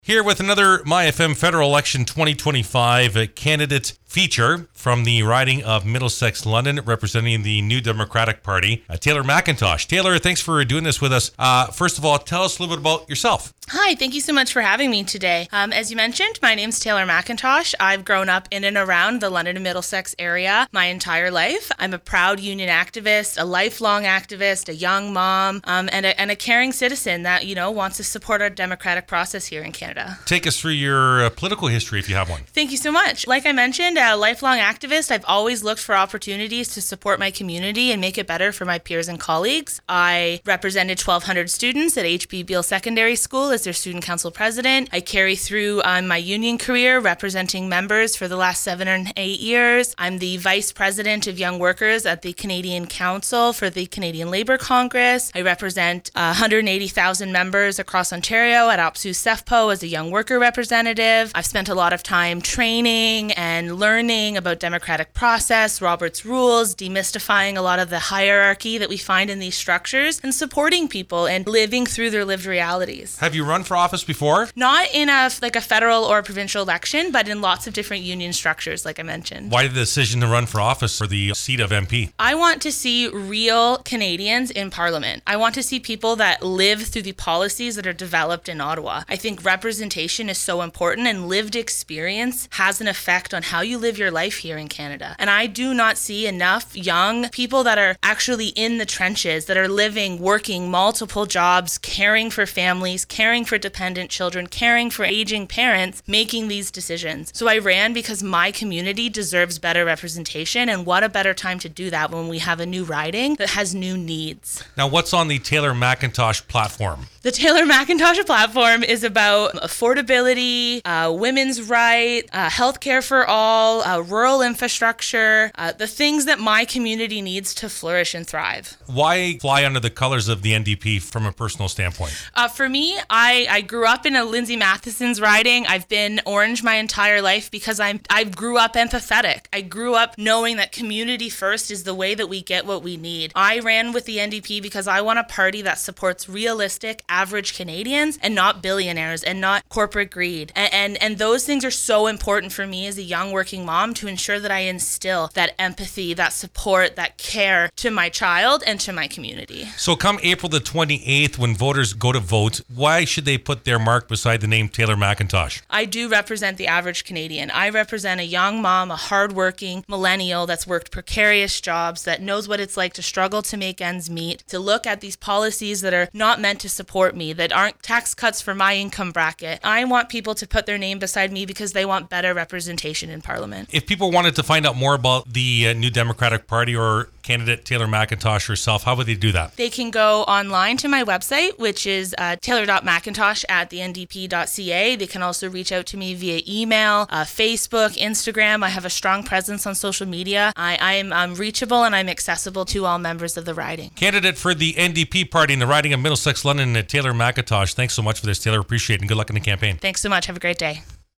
Here with another MyFM Federal Election 2025 candidate feature from the riding of Middlesex, London, representing the New Democratic Party, Taylor McIntosh. Taylor, thanks for doing this with us. First of all, tell us a little bit about yourself. Hi, thank you so much for having me today. As you mentioned, my name's Taylor McIntosh. I've grown up in and around the London and Middlesex area my entire life. I'm a proud union activist, a lifelong activist, a young mom, and a caring citizen that, wants to support our democratic process here in Canada. Take us through your political history if you have one. Thank you so much. Like I mentioned, a lifelong activist, I've always looked for opportunities to support my community and make it better for my peers and colleagues. I represented 1,200 students at H.B. Beale Secondary School as their student council president. I carry through my union career representing members for the last 7 or 8 years. I'm the vice president of young workers at the Canadian Council for the Canadian Labour Congress. I represent 180,000 members across Ontario at OPSEU CEFPO as a young worker representative. I've spent a lot of time training and learning about democratic process, Robert's rules, demystifying a lot of the hierarchy that we find in these structures, and supporting people and living through their lived realities. Have you run for office before? Not in a federal or provincial election, but in lots of different union structures, like I mentioned. Why the decision to run for office for the seat of MP? I want to see real Canadians in Parliament. I want to see people that live through the policies that are developed in Ottawa. I think representation is so important, and lived experience has an effect on how you live your life here in Canada. And I do not see enough young people that are actually in the trenches, that are living, working multiple jobs, caring for families, caring for dependent children, caring for aging parents, making these decisions. So I ran because my community deserves better representation, and what a better time to do that when we have a new riding that has new needs. Now, what's on the Taylor McIntosh platform? The Taylor McIntosh platform is about affordability, women's rights, healthcare for all, rural infrastructure, the things that my community needs to flourish and thrive. Why fly under the colors of the NDP from a personal standpoint? For me, I grew up in a Lindsay Matheson's riding. I've been orange my entire life because I grew up empathetic. I grew up knowing that community first is the way that we get what we need. I ran with the NDP because I want a party that supports realistic, average Canadians and not billionaires and not corporate greed. And those things are so important for me as a young working mom to ensure that I instill that empathy, that support, that care to my child and to my community. So come April the 28th, when voters go to vote, why should they put their mark beside the name Taylor McIntosh? I do represent the average Canadian. I represent a young mom, a hardworking millennial that's worked precarious jobs, that knows what it's like to struggle to make ends meet, to look at these policies that are not meant to support me, that aren't tax cuts for my income bracket. I want people to put their name beside me because they want better representation in Parliament. If people wanted to find out more about the New Democratic Party or candidate Taylor McIntosh herself, how would they do that? They can go online to my website, which is taylor.mcintosh@thendp.ca. They can also reach out to me via email, Facebook, Instagram. I have a strong presence on social media. I'm reachable and I'm accessible to all members of the riding. Candidate for the NDP party in the riding of Middlesex, London, Taylor McIntosh. Thanks so much for this, Taylor. Appreciate it, and good luck in the campaign. Thanks so much. Have a great day.